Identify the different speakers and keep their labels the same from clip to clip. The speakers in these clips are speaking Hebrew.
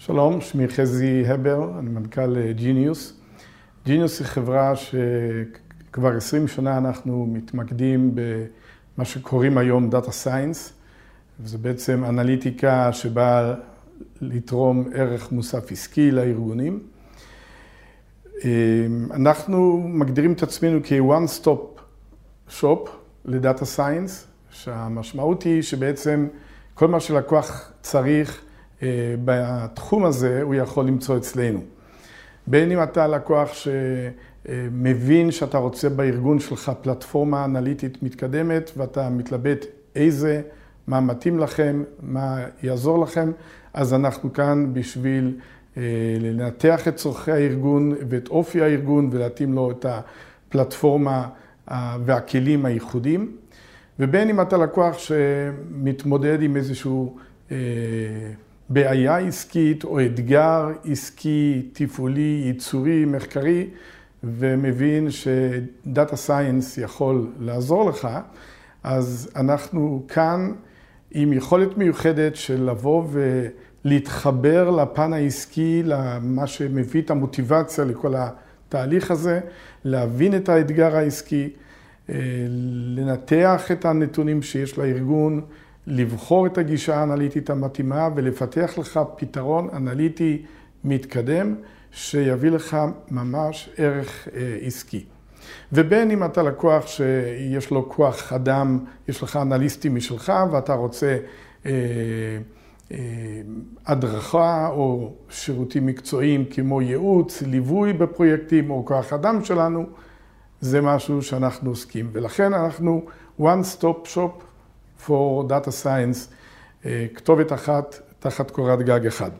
Speaker 1: שלום, שמי חזי הבר, אני מנכ"ל ג'יניוס. ג'יניוס היא חברה שכבר 20 שנה אנחנו מתמקדים במה שקוראים היום דאטה סיינס, וזה בעצם אנליטיקה שבאה לתרום ערך מוסף עסקי לארגונים. אנחנו מגדירים את עצמנו כ-one stop shop לדאטה סיינס, שהמשמעות היא שבעצם כל מה שלקוח צריך בתחום הזה הוא יכול למצוא אצלנו. בין אם אתה לקוח שמבין שאתה רוצה בארגון שלך פלטפורמה אנליטית מתקדמת ואתה מתלבט מה מתאים לכם, מה יעזור לכם, אז אנחנו כאן בשביל לנתח את צורכי הארגון ואת אופי הארגון ולהתאים לו את הפלטפורמה והכלים הייחודיים. ובין אם אתה לקוח שמתמודד עם איזשהו בעיה עסקית או אתגר עסקי, תפעולי, ייצורי, מחקרי, ומבין שדאטה סיינס יכול לעזור לך, אז אנחנו כאן עם יכולת מיוחדת של לבוא ולהתחבר לפן העסקי, למה שמביא את המוטיבציה לכל התהליך הזה, להבין את האתגר העסקי, לנתח את הנתונים שיש לארגון, לבחור את הגישה האנליטית המתאימה ולפתח לך פתרון אנליטי מתקדם שיביא לך ממש ערך עסקי. ובין אם אתה לקוח שיש לו כוח אדם, יש לך אנליסטים משלך ואתה רוצה הדרכה או שירותים מקצועיים כמו ייעוץ, ליווי בפרויקטים או כוח אדם שלנו, זה משהו שאנחנו עוסקים. ולכן אנחנו one stop shop for data science, כתובת אחת תחת קורת גג אחד.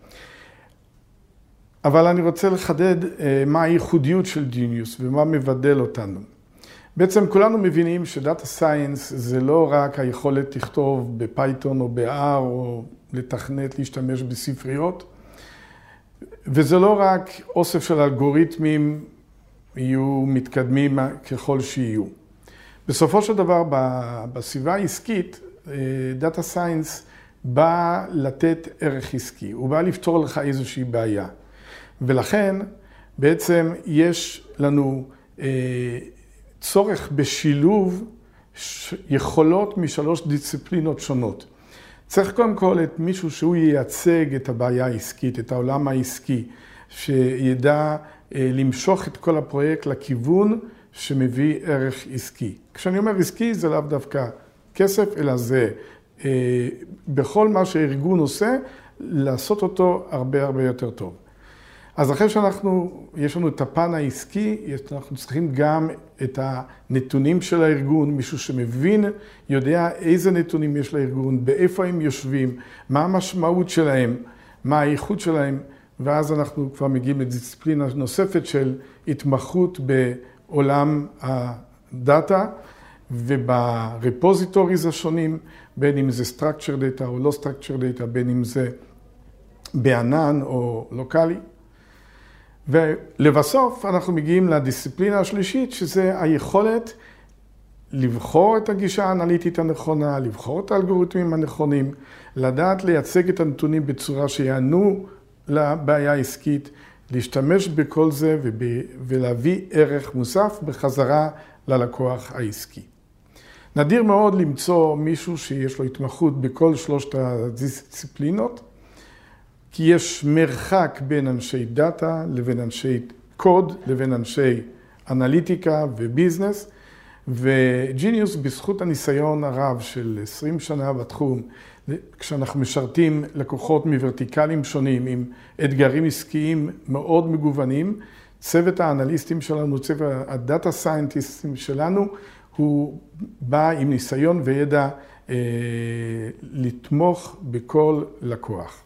Speaker 1: אבל אני רוצה לחדד מה הייחודיות של ג'יניוס ומה מבדל אותנו. בעצם כולנו מבינים שדאטה סיינס זה לא רק היכולת לכתוב בפייתון או ב-R או לתכנת, להשתמש בספריות, וזה לא רק אוסף של אלגוריתמים יהיו מתקדמים ככל שיהיו. בסופו של דבר, בסביבה העסקית, דאטה סיינס בא לתת ערך עסקי, הוא בא לפתור לך איזושהי בעיה. ולכן, בעצם יש לנו צורך בשילוב יכולות משלוש דיסציפלינות שונות. צריך קודם כל את מישהו שהוא ייצג את הבעיה העסקית, את העולם העסקי, שידע למשוך את כל הפרויקט לכיוון שמביא ערך עסקי. כשאני אומר עסקי זה לאו דווקא כסף, אלא זה בכל מה שהארגון עושה, לעשות אותו הרבה יותר טוב. אז אחרי יש לנו את הפן העסקי, אנחנו צריכים גם את הנתונים של הארגון, מישהו שמבין, יודע איזה נתונים יש לארגון, באיפה הם יושבים, מה המשמעות שלהם, מה האיכות שלהם, ואז אנחנו כבר מגיעים לדיסציפלינה נוספת של התמחות בעולם הדאטה וברפוזיטוריז השונים, בין אם זה structure data או לא structure data, בין אם זה בענן או לוקלי. ולבסוף אנחנו מגיעים לדיסציפלינה השלישית, שזה היכולת לבחור את הגישה האנליטית הנכונה, לבחור את האלגוריתמים הנכונים, לדעת לייצג את הנתונים בצורה שיענו לבעיה העסקית, להשתמש בכל זה ולהביא ערך מוסף בחזרה ללקוח העסקי. נדיר מאוד למצוא מישהו שיש לו התמחות בכל שלושת הדיסציפלינות, כי יש מרחק בין אנשי דאטה לבין אנשי קוד, לבין אנשי אנליטיקה וביזנס, וג'יניוס בזכות הניסיון הרב של 20 שנה בתחום, כשאנחנו משרתים לקוחות מוורטיקלים שונים עם אתגרים עסקיים מאוד מגוונים, צוות האנליסטים שלנו, צוות הדאטה סיינטיסטים שלנו, הוא בא עם ניסיון וידע לתמוך בכל לקוח.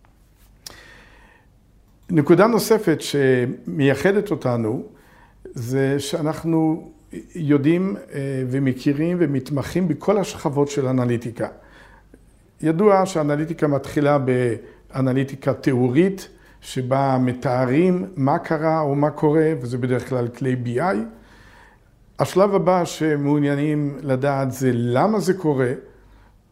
Speaker 1: נקודה נוספת שמייחדת אותנו, זה שאנחנו יודעים ומכירים ומתמחים בכל השכבות של אנליטיקה. ידוע שהאנליטיקה מתחילה באנליטיקה תיאורית, שבה מתארים מה קרה או מה קורה, וזה בדרך כלל כלי BI. השלב הבא שמעוניינים לדעת זה למה זה קורה,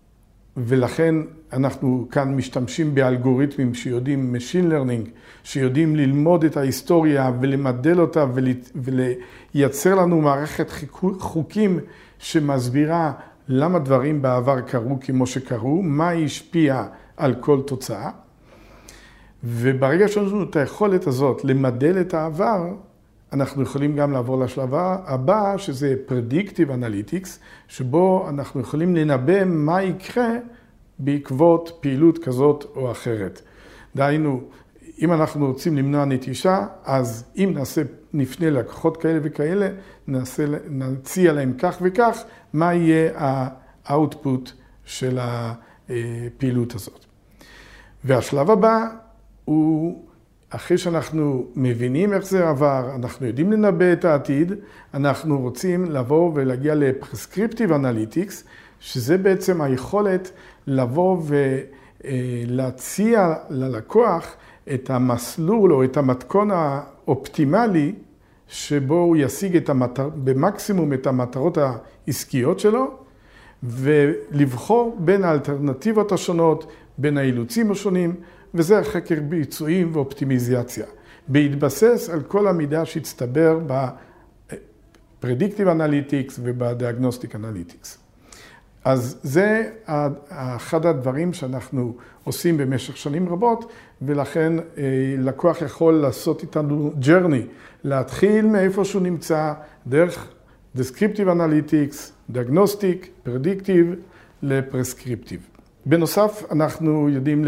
Speaker 2: ולכן אנחנו כאן משתמשים באלגוריתמים שיודעים Machine Learning, שיודעים ללמוד את ההיסטוריה ולמדל אותה ולייצר לנו מערכת חוקים שמסבירה למה דברים בעבר קרו כמו שקרו, מה השפיע על כל תוצאה. וברגע שיש לנו את היכולת הזאת למדל את העבר, אנחנו יכולים גם לעבור לשלב הבא, שזה Predictive Analytics, שבו אנחנו יכולים לנבא מה יקרה בעקבות פעילות כזאת או אחרת. דהיינו, אם אנחנו רוצים למנוע נטישה, אז אם נפנה לקוחות כאלה וכאלה, נציע להם כך וכך, מה יהיה האוטפוט של הפעילות הזאת. והשלב הבא הוא, אחרי שאנחנו מבינים איך זה עבר, אנחנו יודעים לנבא את העתיד, אנחנו רוצים לבוא ולהגיע ל-Prescriptive Analytics, שזה בעצם היכולת לבוא ולהציע ללקוח את המסלול או את המתכון האופטימלי, שבו הוא ישיג במקסימום את המטרות העסקיות שלו, ולבחור בין האלטרנטיבות השונות, בין האילוצים השונים, וזה חקר ביצועים ואופטימיזציה. בהתבסס על כל המידע שהצטבר ב-Predictive Analytics וב-Diagnostic Analytics. אז זה אחד הדברים שאנחנו עושים במשך שנים רבות, ולכן לקוח יכול לעשות איתנו journey, להתחיל מאיפה שהוא נמצא, דרך Descriptive Analytics, Diagnostic, Predictive ל-Prescriptive. בנוסף, אנחנו יודעים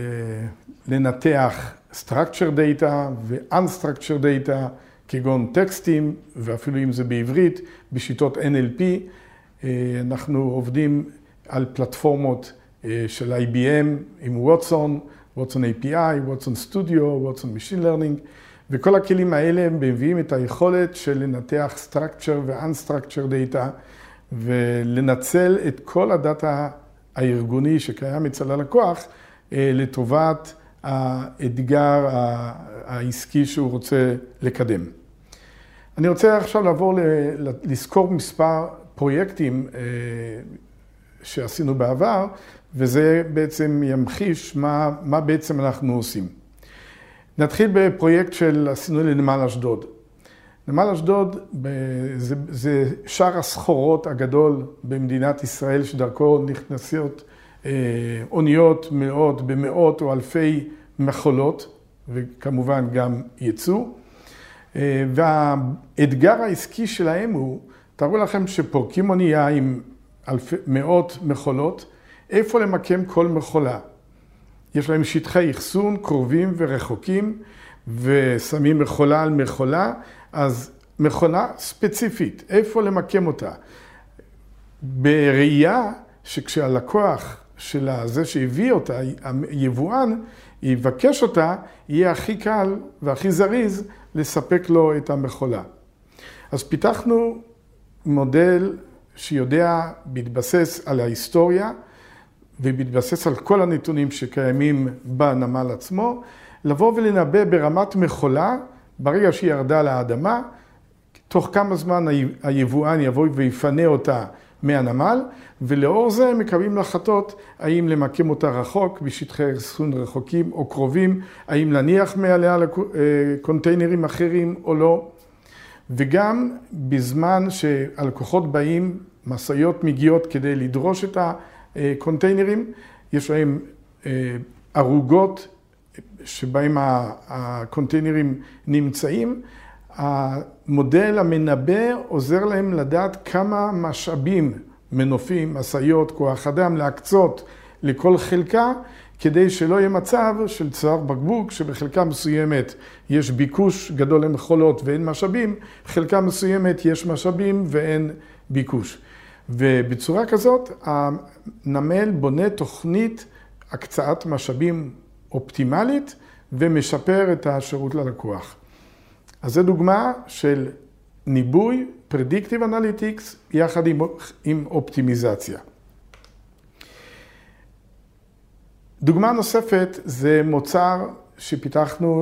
Speaker 2: לנתח Structured Data ו-Unstructured Data, כגון טקסטים, ואפילו אם זה בעברית, בשיטות NLP. אנחנו עובדים על פלטפורמות של IBM עם ווטסון, ווטסון API, ווטסון סטודיו, ווטסון Machine Learning, וכל הכלים האלה מביאים את היכולת של לנתח Structure ו-Unstructured Data, ולנצל את כל הדאטה הארגוני שקיים אצל הלקוח לטובת האתגר העסקי שהוא רוצה לקדם. אני רוצה עכשיו לעבור לזכור מספר פרויקטים שעשינו בעבר, וזה בעצם ימחיש מה בעצם אנחנו עושים. נתחיל בפרויקט שעשינו לנמל אשדוד. נמל אשדוד זה שער הסחורות הגדול במדינת ישראל, שדרכו נכנסות אוניות במאות או אלפי מכולות, וכמובן גם ייצוא. והאתגר העסקי שלהם הוא, תראו לכם שפורקים אונייה עם מאות מכולות, איפה למקם כל מכולה. יש להם שטחי אחסון קרובים ורחוקים, ושמים מכולה על מכולה, אז מכונה ספציפית, איפה למקם אותה? בראייה שכשהלקוח של זה שהביא אותה, היבואן, יבקש אותה, יהיה הכי קל והכי זריז לספק לו את המכולה. אז פיתחנו מודל שיודע בהתבסס על ההיסטוריה, ובהתבסס על כל הנתונים שקיימים בנמל עצמו, לבוא ולנבא ברמת מכולה, ברגע שהיא ירדה לאדמה, תוך כמה זמן היבואן יבוא ויפנה אותה מהנמל, ולאור זה מקבלים להחלטות האם למקם אותה רחוק, בשטחי אחסון רחוקים או קרובים, האם להניח מעליה לקונטיינרים אחרים או לא. וגם בזמן שהלקוחות באים, משאיות מגיעות כדי לדרוש את הקונטיינרים, יש להם ערוגות שבהם הקונטיינרים נמצאים. המודל המנבא עוזר להם לדעת כמה משאבים, מנופים, משאיות, כוח אדם, להקצות לכל חלקה, כדי שלא יהיה מצב של צוואר בקבוק, שבחלקה מסוימת יש ביקוש גדול למכולות ואין משאבים, חלקה מסוימת יש משאבים ואין ביקוש. ובצורה כזאת, הנמל בונה תוכנית הקצאת משאבים אופטימלית, ומשפר את השירות ללקוח. אז זו דוגמה של ניבוי, Predictive Analytics, יחד עם אופטימיזציה. דוגמה נוספת זה מוצר שפיתחנו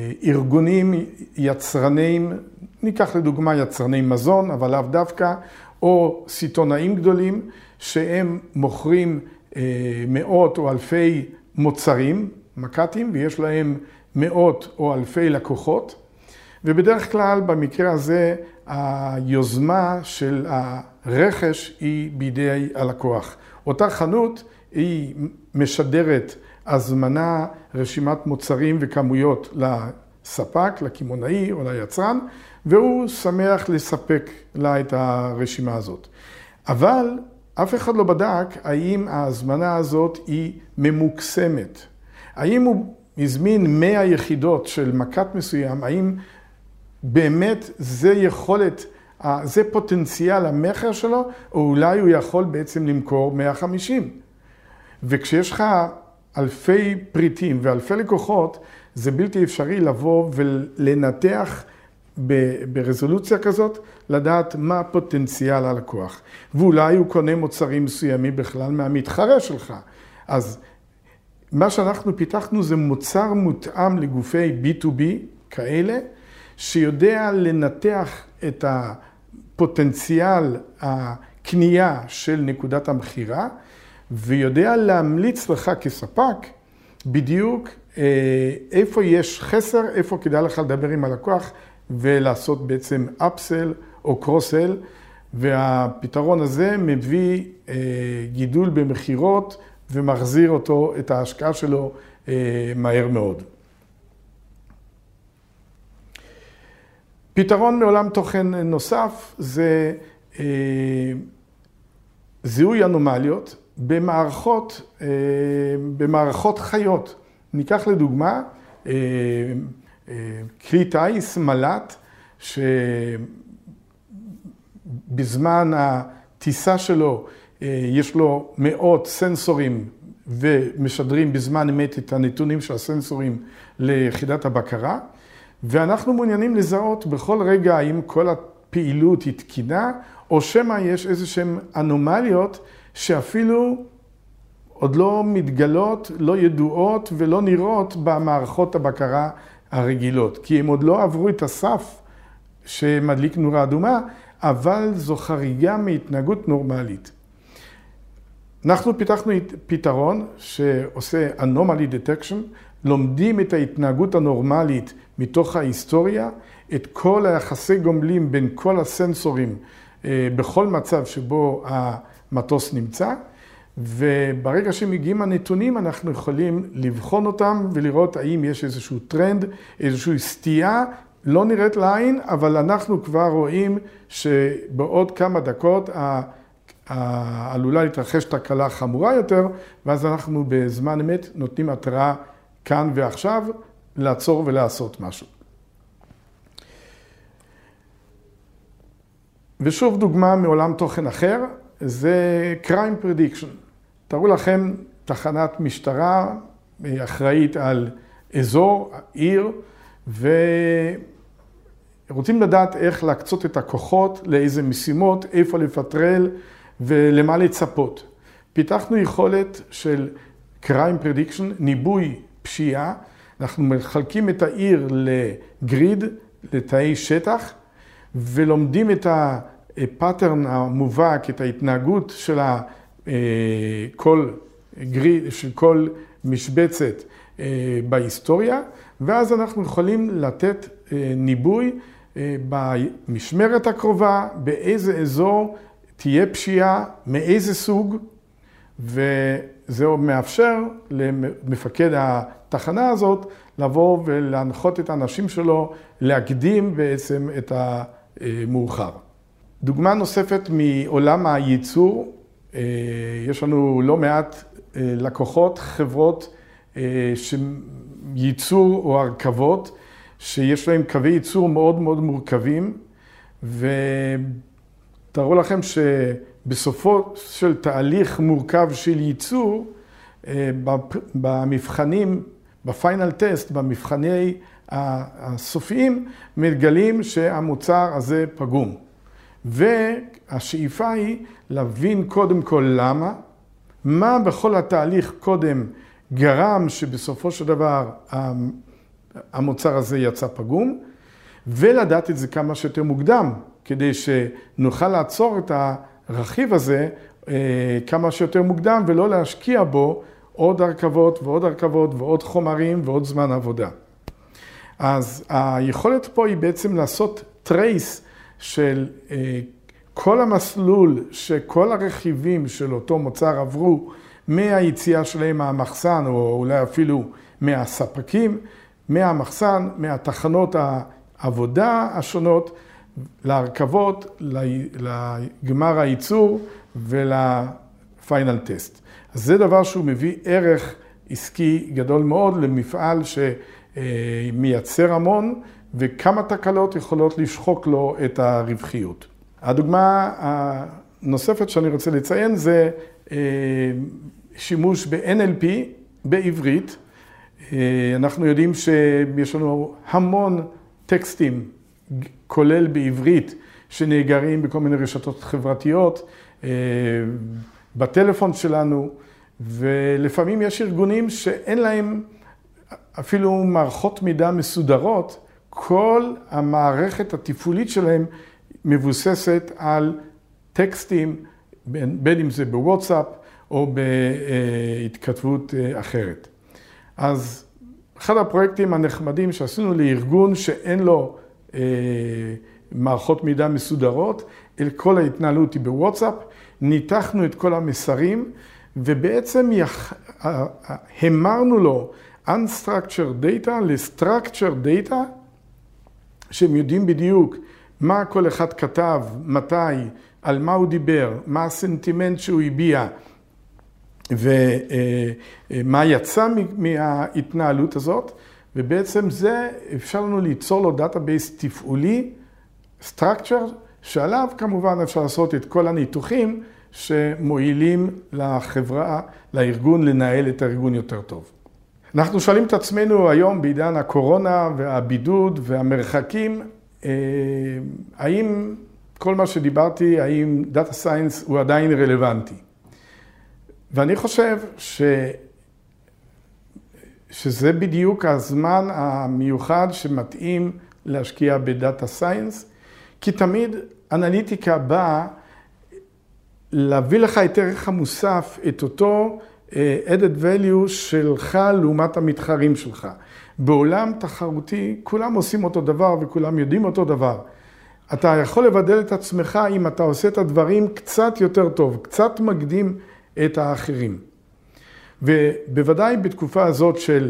Speaker 2: לארגונים יצרנים, ניקח לדוגמה יצרני מזון, אבל לאו דווקא,
Speaker 1: או סיטונאים גדולים שהם מוכרים מאות או אלפי מוצרים, מקטים, ויש להם מאות או אלפי לקוחות. ובדרך כלל במקרה הזה היוזמה של הרכש היא בידי הלקוח. אותה חנות היא משדרת הזמנה, רשימת מוצרים וכמויות לספק, לקמעונאי או ליצרן, והוא שמח לספק לה את הרשימה הזאת. אבל אף אחד לא בדק האם ההזמנה הזאת היא ממוקסמת. האם הוא הזמין 100 יחידות של מקט מסוים, האם באמת זה יכולת, זה פוטנציאל המחר שלו, או אולי הוא יכול בעצם למכור 150. וכשיש לך אלפי פריטים ואלפי לקוחות, זה בלתי אפשרי לבוא ולנתח ברזולוציה כזאת, לדעת מה פוטנציאל הלקוח. ואולי הוא קונה מוצרים מסוימים בכלל מהמתחרה שלך. אז מה שאנחנו פיתחנו זה מוצר מותאם לגופי B2B כאלה, שיודע לנתח את הפוטנציאל הקנייה של נקודת המחירה, ויודע להמליץ לך כספק בדיוק איפה יש חסר, איפה כדאי לך לדבר עם הלקוח, ולעשות בעצם אפסל או קרוסל, והפתרון הזה מביא גידול במחירות ומחזיר אותו, את ההשקעה שלו, מהר מאוד. פתרון מעולם תוכן נוסף זה זיהוי אנומליות במערכות חיות. ניקח לדוגמה כלי טיס, מל"ט, שבזמן הטיסה שלו יש לו מאות סנסורים ומשדרים בזמן אמת את הנתונים של הסנסורים ליחידת הבקרה, ואנחנו מעוניינים לזהות בכל רגע האם כל הפעילות היא תקינה, או שמא יש איזשהם אנומליות שאפילו עוד לא מתגלות, לא ידועות ולא נראות במערכות הבקרה הרגילות, כי הם עוד לא עברו את הסף שמדליק נורה אדומה, אבל זו חריגה מהתנהגות נורמלית. אנחנו פיתחנו פתרון שעושה anomaly detection, לומדים את ההתנהגות הנורמלית מתוך ההיסטוריה, את כל היחסי גומלים בין כל הסנסורים בכל מצב שבו המטוס נמצא, וברגע שמגיעים הנתונים אנחנו יכולים לבחון אותם ולראות האם יש איזשהו טרנד, איזושהי סטייה, לא נראית לעין, אבל אנחנו כבר רואים שבעוד כמה דקות עלולה להתרחש תקלה חמורה יותר, ואז אנחנו בזמן אמת נותנים התראה כאן ועכשיו לעצור ולעשות משהו. ושוב דוגמה מעולם תוכן אחר, זה crime prediction. תראו לכם תחנת משטרה אחראית על אזור, עיר, ורוצים לדעת איך להקצות את הכוחות, לאיזה משימות, איפה לפטרל ולמה לצפות. פיתחנו יכולת של crime prediction, ניבוי פשיעה. אנחנו מחלקים את העיר לגריד, לתאי שטח, ולומדים את הפאטרן המובהק, את ההתנהגות של כל גריד, של כל משבצת בהיסטוריה, ואז אנחנו יכולים לתת ניבוי במשמרת הקרובה, באיזה אזור תהיה פשיעה, מאיזה סוג, וזה מאפשר למפקד התחנה הזאת לבוא ולהנחות את האנשים שלו, להקדים בעצם את המאוחר. דוגמה נוספת מעולם הייצור, יש לנו לא מעט לקוחות, חברות ייצור או הרכבות, שיש להם קווי ייצור מאוד מאוד מורכבים, ותראו לכם שבסופו של תהליך מורכב של ייצור, במבחנים, בפיינל טסט, במבחני הסופיים, מגלים שהמוצר הזה פגום. והשאיפה היא להבין קודם כל למה, מה בכל התהליך קודם גרם שבסופו של דבר המוצר הזה יצא פגום, ולדעת את זה כמה שיותר מוקדם, כדי שנוכל לעצור את הרכיב הזה כמה שיותר מוקדם ולא להשקיע בו עוד הרכבות ועוד הרכבות ועוד חומרים ועוד זמן עבודה. אז היכולת פה היא בעצם לעשות טרייס של כל המסלול שכל הרכיבים של אותו מוצר עברו מהיציאה שלהם מהמחסן או אולי אפילו מהספקים, מהמחסן, מהתחנות העבודה השונות, להרכבות, לגמר הייצור ולפיינל טסט. אז זה דבר שהוא מביא ערך עסקי גדול מאוד למפעל שמייצר המון, וכמה תקלות יכולות לשחוק לו את הרווחיות. הדוגמה הנוספת שאני רוצה לציין זה שימוש ב-NLP בעברית. אנחנו יודעים שיש לנו המון טקסטים, כולל בעברית, שנאגרים בכל מיני רשתות חברתיות, בטלפון שלנו, ולפעמים יש ארגונים שאין להם אפילו מערכות מידע מסודרות, כל המערכת התפעולית שלהם מבוססת על טקסטים, בין אם זה בוואטסאפ או בהתכתבות אחרת. אז אחד הפרויקטים הנחמדים שעשינו לארגון שאין לו מערכות מידע מסודרות, אל כל ההתנהלות היא בוואטסאפ, ניתחנו את כל המסרים, ובעצם המרנו לו unstructured data ל-structured data, שהם יודעים בדיוק מה כל אחד כתב, מתי, על מה הוא דיבר, מה הסנטימנט שהוא הביע, ומה יצא מההתנהלות הזאת, ובעצם זה אפשר לנו ליצור לו דאטאבייס תפעולי, structure, שעליו כמובן אפשר לעשות את כל הניתוחים שמועילים לחברה, לארגון, לנהל את הארגון יותר טוב. אנחנו שואלים את עצמנו היום בעידן הקורונה והבידוד והמרחקים, האם כל מה שדיברתי, האם דאטה סיינס הוא עדיין רלוונטי? ואני חושב שזה בדיוק הזמן המיוחד שמתאים להשקיע בדאטה סיינס, כי תמיד אנליטיקה באה להביא לך את ערך המוסף, את אותו added value שלך לעומת המתחרים שלך. בעולם תחרותי כולם עושים אותו דבר וכולם יודעים אותו דבר. אתה יכול לבדל את עצמך אם אתה עושה את הדברים קצת יותר טוב, קצת מקדים את האחרים. ובוודאי בתקופה הזאת של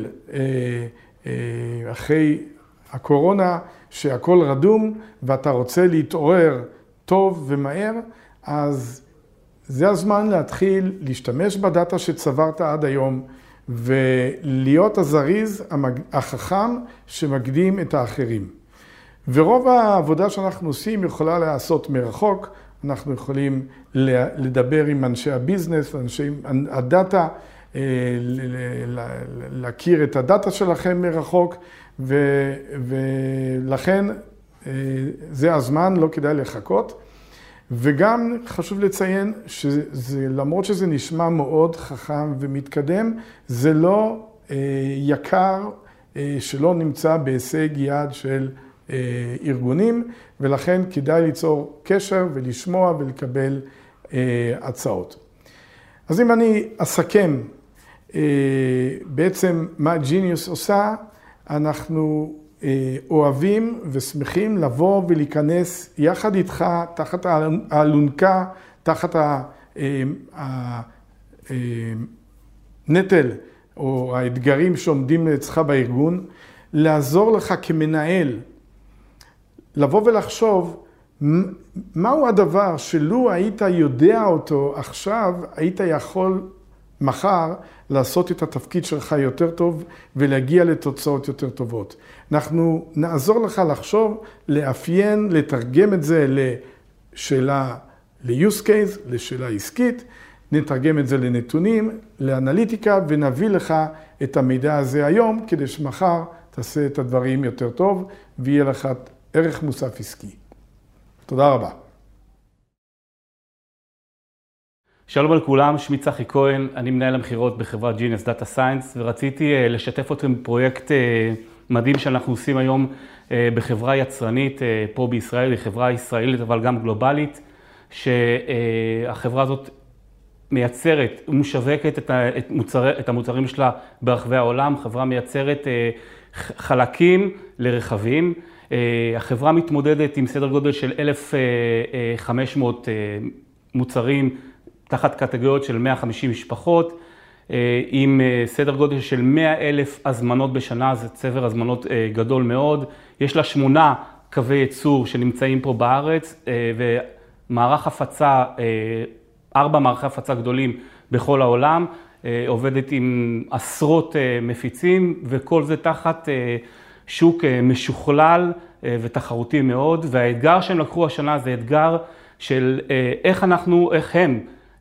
Speaker 1: אחרי הקורונה, שהכל רדום ואתה רוצה להתעורר טוב ומהר, אז זה הזמן להתחיל להשתמש בדאטה שצברת עד היום, ולהיות הזריז, החכם שמקדים את האחרים. ורוב העבודה שאנחנו עושים יכולה לעשות מרחוק, אנחנו יכולים לדבר עם אנשי הביזנס, אנשי הדאטה, להכיר את הדאטה שלכם מרחוק, ולכן זה הזמן, לא כדאי לחכות. וגם חשוב לציין שלמרות שזה נשמע מאוד חכם ומתקדם, זה לא יקר שלא נמצא בהישג יד של ארגונים, ולכן כדאי ליצור קשר ולשמוע ולקבל הצעות. אז אם אני אסכם בעצם מה ג'יניוס עושה, אנחנו אוהבים ושמחים לבוא ולהיכנס יחד איתך תחת האלונקה, תחת הנטל או האתגרים שעומדים אצלך בארגון, לעזור לך כמנהל, לבוא ולחשוב מהו הדבר שלו היית יודע אותו עכשיו, היית יכול מחר לעשות את התפקיד שלך יותר טוב ולהגיע לתוצאות יותר טובות. אנחנו נעזור לך לחשוב, לאפיין, לתרגם את זה לשאלה, ל-use case, לשאלה עסקית, נתרגם את זה לנתונים, לאנליטיקה, ונביא לך את המידע הזה היום, כדי שמחר תעשה את הדברים יותר טוב, ויהיה לך ערך מוסף עסקי. תודה רבה.
Speaker 3: שלום על כולם, שמי צחי כהן, אני מנהל המחירות בחברת ג'יניוס דאטה סיינס, ורציתי לשתף אתכם בפרויקט מדהים שאנחנו עושים היום בחברה יצרנית פה בישראל, היא חברה ישראלית אבל גם גלובלית, שהחברה הזאת מייצרת ומשווקת את המוצרים שלה ברחבי העולם. חברה מייצרת חלקים לרכבים. החברה מתמודדת עם סדר גודל של 1,500 מוצרים תחת קטגוריות של 150 משפחות, עם סדר גודל של 100,000 הזמנות בשנה, זה צבר הזמנות גדול מאוד. יש לה 8 קווי ייצור שנמצאים פה בארץ, ומערך הפצה, 4 מערכי הפצה גדולים בכל העולם, עובדת עם עשרות מפיצים, וכל זה תחת שוק משוכלל ותחרותי מאוד. והאתגר שהם לקחו השנה זה אתגר של איך הם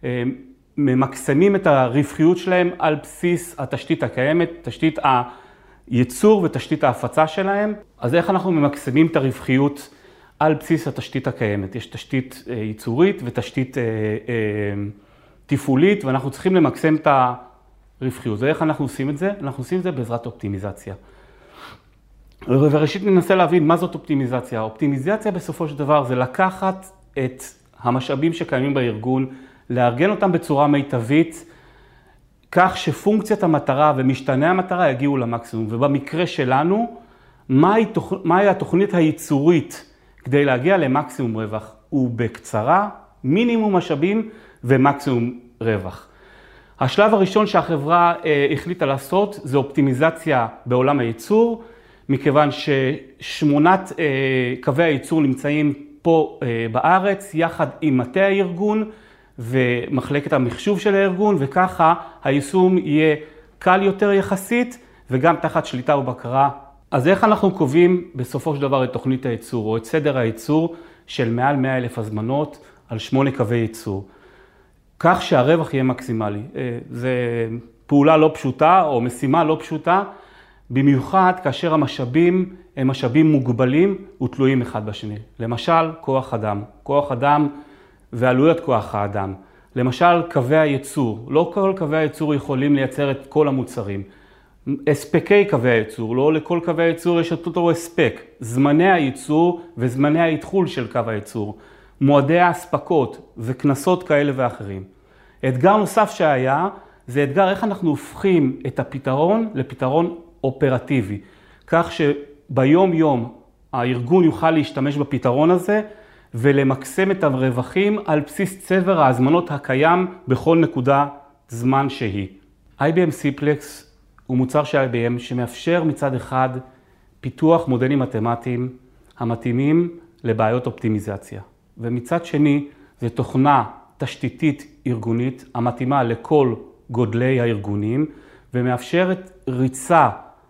Speaker 3: ממקסמים את הרווחיות שלהם על בסיס התשתית הקיימת, תשתית הייצור ותשתית ההפצה שלהם. אז איך אנחנו ממקסמים את הרווחיות על בסיס התשתית הקיימת? יש תשתית ייצורית ותשתית תפעולית, ואנחנו צריכים למקסם את הרווחיות. ואיך אנחנו עושים את זה? אנחנו עושים את זה בעזרת אופטימיזציה. וראשית ננסה להבין מה זאת אופטימיזציה. אופטימיזציה בסופו של דבר זה לקחת את המשאבים שקיימים בארגון, לארגן אותם בצורה מיטבית, כך שפונקציית המטרה ומשתנה המטרה יגיעו למקסימום. ובמקרה שלנו, מהי התוכנית הייצורית כדי להגיע למקסימום רווח? ובקצרה, מינימום משאבים ומקסימום רווח. השלב הראשון שהחברה החליטה לעשות זה אופטימיזציה בעולם הייצור, מכיוון ש8 קווי הייצור נמצאים פה בארץ, יחד עם מטה הארגון ומחלקת המחשוב של הארגון, וככה היישום יהיה קל יותר יחסית, וגם תחת שליטה ובקרה. אז איך אנחנו קובעים בסופו של דבר את תוכנית הייצור, או את סדר הייצור של מעל 100,000 הזמנות על 8 קווי ייצור? כך שהרווח יהיה מקסימלי. זה פעולה לא פשוטה, או משימה לא פשוטה, במיוחד כאשר המשאבים הם משאבים מוגבלים ותלויים אחד בשני. למשל, כוח אדם ועלויות כוח האדם. למשל, קווי הייצור. לא כל קווי הייצור יכולים לייצר את כל המוצרים. הספקי קווי הייצור, לא לכל קווי הייצור יש את אותו הספק. זמני הייצור וזמני ההתחול של קו הייצור. מועדי ההספקות וכנסות כאלה ואחרים. אתגר נוסף שהיה, זה אתגר איך אנחנו הופכים את הפתרון לפתרון אופרטיבי. כך שביום יום הארגון יוכל להשתמש בפתרון הזה, ולמקסם את הרווחים על בסיס צבר ההזמנות הקיים בכל נקודה זמן שהיא. IBM סיפלקס הוא מוצר של IBM שמאפשר מצד אחד פיתוח מודלים מתמטיים המתאימים לבעיות אופטימיזציה. ומצד שני זה תוכנה תשתיתית ארגונית המתאימה לכל גודלי הארגונים, ומאפשרת ריצה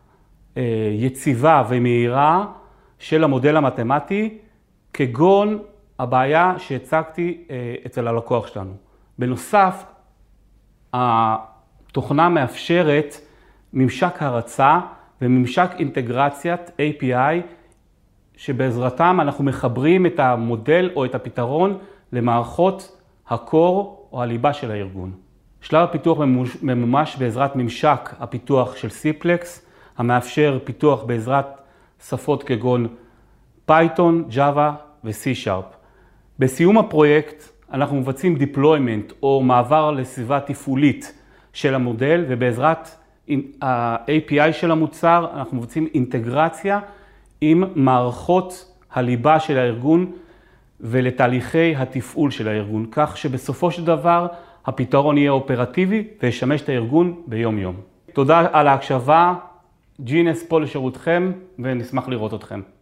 Speaker 3: יציבה ומהירה של המודל המתמטי, כגון הבעיה שהצגתי אצל הלקוח שלנו. בנוסף, התוכנה מאפשרת ממשק הרצה וממשק אינטגרציית API, שבעזרתם אנחנו מחברים את המודל או את הפתרון למערכות הקור או הליבה של הארגון. שלב הפיתוח ממומש בעזרת ממשק הפיתוח של סיפלקס, המאפשר פיתוח בעזרת שפות כגון פייתון, ג'אווה ו-C#. בסיום הפרויקט אנחנו מבצעים deployment או מעבר לסביבה תפעולית של המודל, ובעזרת ה-API של המוצר אנחנו מבצעים אינטגרציה עם מערכות הליבה של הארגון ולתהליכי התפעול של הארגון, כך שבסופו של דבר הפתרון יהיה אופרטיבי וישמש את הארגון ביום יום. תודה על ההקשבה, GNS פה לשירותכם ונשמח לראות אתכם.